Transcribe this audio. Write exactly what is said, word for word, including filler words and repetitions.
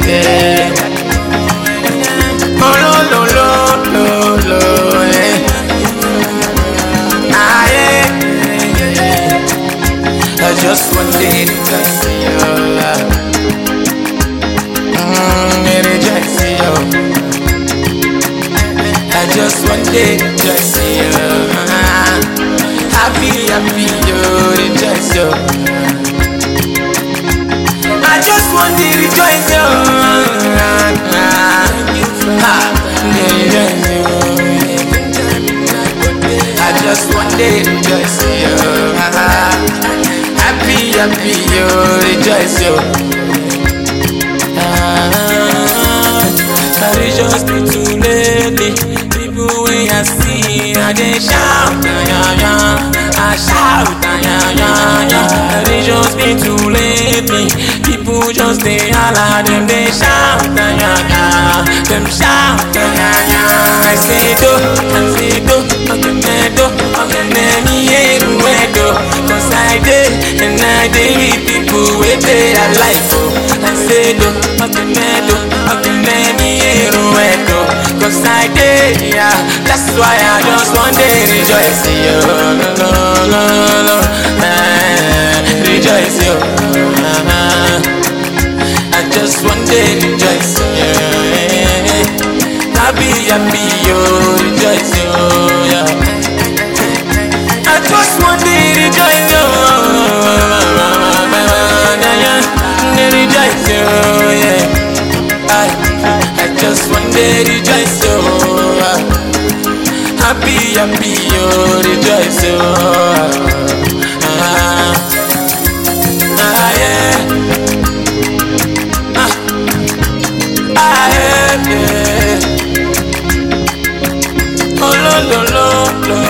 yeah. Oh lo lo lo lo lo, yeah. Ah yeah, yeah. I just want to rejoice, yo. Mmm, rejoice, yo. I just want to rejoice, yo. Happy, happy, yo, rejoice, yo. I just want to rejoice, yo. Ha, rejoice, yo. I just want to rejoice, yo. Happy, happy, yo, rejoice, yo. I rejoice me too lately. People when I see, I they shout, yeah, yeah. I shout, yeah, yeah, yeah. I rejoice me too lately. People just they holla, them they shout, yeah, yeah. Them shout, yeah, yeah. I say do, I say do, I'm gonna do, I'm gonna hear the way do. Cause I did, and I did with people with their life. I say do, I'm gonna do, I'm gonna hear the way do. Cause I did, yeah. That's why I just want to rejoice, yo. No, no, no, no, uh, rejoice, yo. Uh-huh. I just want to rejoice, yo. Happy, happy, yo, rejoice, yo, yeah. I just want to rejoice, yo. Rejoice, yo, yeah. I, I just want to rejoice, yo. Happy, happy, yo, rejoice, yo. Ah, ah, yeah. Ah, ah, yeah, yeah. Oh, lo, lo, lo, lo.